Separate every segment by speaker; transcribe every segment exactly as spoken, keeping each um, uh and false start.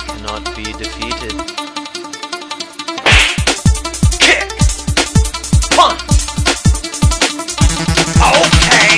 Speaker 1: cannot be defeated.
Speaker 2: Kick! Punch! Okay!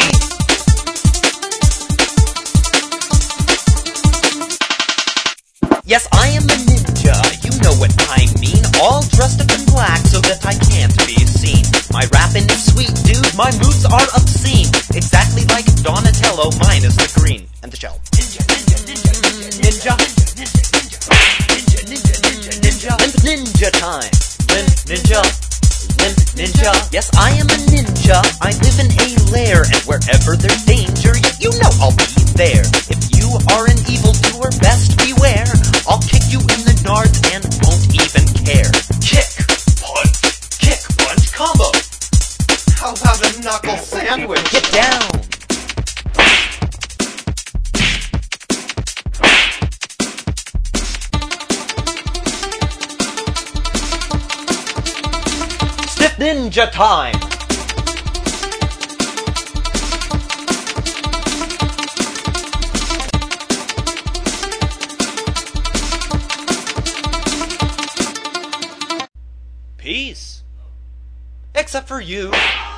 Speaker 2: Yes, I am a ninja, you know what I mean. All dressed up in black so that I can't be seen. My rapping is sweet, dude, my moves are obscene. Exactly like Donatello minus the green and the shell. Ninja, ninja, ninja, ninja, ninja, ninja, ninja, ninja, ninja, limp ninja time. Limp ninja, limp ninja. Yes, I am a ninja, I live in a lair, and wherever there's danger, you know I'll be there. If you are an evildoer, best beware. I'll kick you in the nards and won't even care. Kick, punch, kick, punch combo.
Speaker 3: How about a knuckle sandwich?
Speaker 2: Get down. Stiff ninja time. Peace. Except for you.